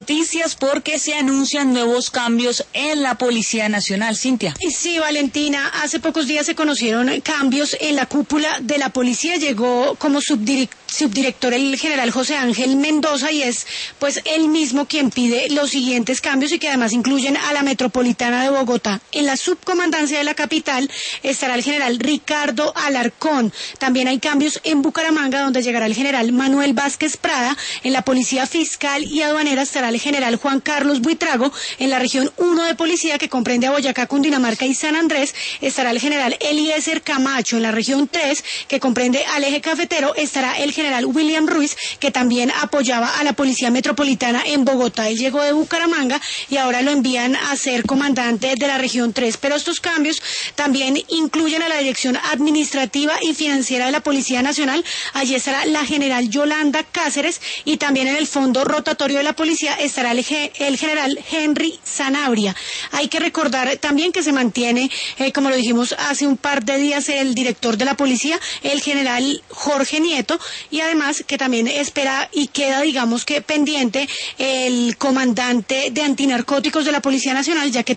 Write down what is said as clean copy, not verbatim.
Noticias porque se anuncian nuevos cambios en la Policía Nacional. Cintia. Sí, Valentina, hace pocos días se conocieron cambios en la cúpula de la policía. Llegó como subdirector el general José Ángel Mendoza y es pues él mismo quien pide los siguientes cambios y que además incluyen a la Metropolitana de Bogotá. En la subcomandancia de la capital estará el general Ricardo Alarcón. También hay cambios en Bucaramanga, donde llegará el general Manuel Vázquez Prada. En la Policía Fiscal y Aduanera estará el general Juan Carlos Buitrago. En la región 1 de policía, que comprende a Boyacá, Cundinamarca y San Andrés, estará el general Eliezer Camacho. En la región 3, que comprende al eje cafetero, estará el general William Ruiz, que también apoyaba a la Policía Metropolitana en Bogotá. Él llegó de Bucaramanga y ahora lo envían a ser comandante de la región 3. Pero estos cambios también incluyen a la Dirección Administrativa y Financiera de la Policía Nacional. Allí estará la general Yolanda Cáceres, y también en el fondo rotatorio de la policía estará el general Henry Sanabria. Hay que recordar también que se mantiene, como lo dijimos hace un par de días, el director de la policía, el general Jorge Nieto, y además que también espera y queda, digamos que pendiente, el comandante de antinarcóticos de la Policía Nacional, ya que